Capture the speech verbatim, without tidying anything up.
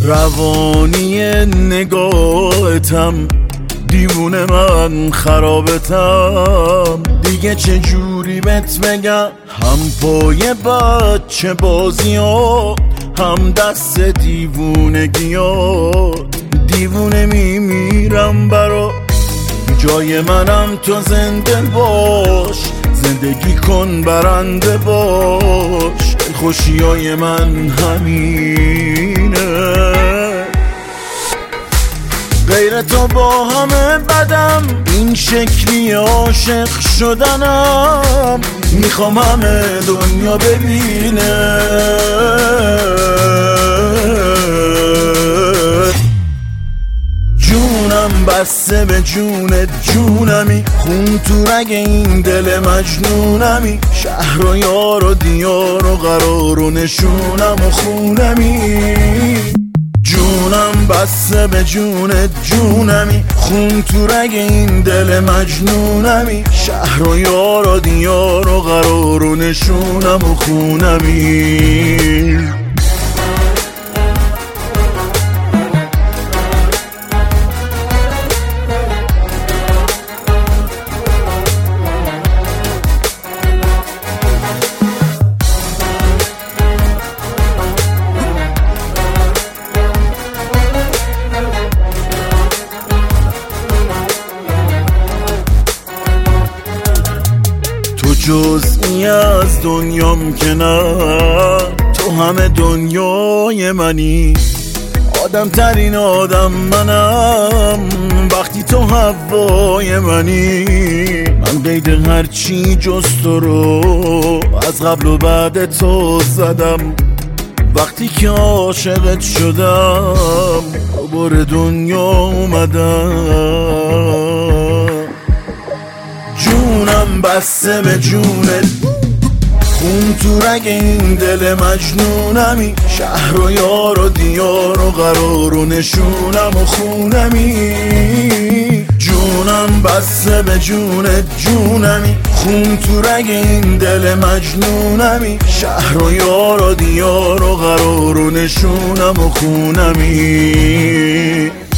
روانی نگاهتم، دیوونه من خرابتم. دیگه چه جوری بهت بگم، هم پای بچه بازی ها، هم دست دیوونگی ها. دیوونه میمیرم برا جای منم، تو زنده باش، زندگی کن برنده باش. خوشی های من همینه، غیر تو با همه بدم، این شکلی عاشق شدنم. میخوام همه دنیا ببینه جونم بسته به جونت، جونمی خون تو رگ این دل مجنونمی. شهر و یار و دیار و قرار و نشونم و خونمی. جونم بسته به جونت، جونمی خون تو رگ این دل مجنونمی. شهر و یار و دیار و قرار و نشونم و خونمی. جزئی از دنیام که نه، تو همه دنیای منی. آدم ترین آدم منم وقتی تو هوای منی. من قید هرچی جز تو رو از قبل و بعد تو زدم. وقتی که عاشقت شدم دوباره دنیا اومدم. جونم بسته به جونت، خون تو رگ این دل مجنونمی. شهر و یار و دیار و قرار و نشونم و خونمی. جونم بسته به جونت، جونمی خون تو رگ این دل مجنونمی. شهر و یار و دیار و قرار و نشونم و خونمی.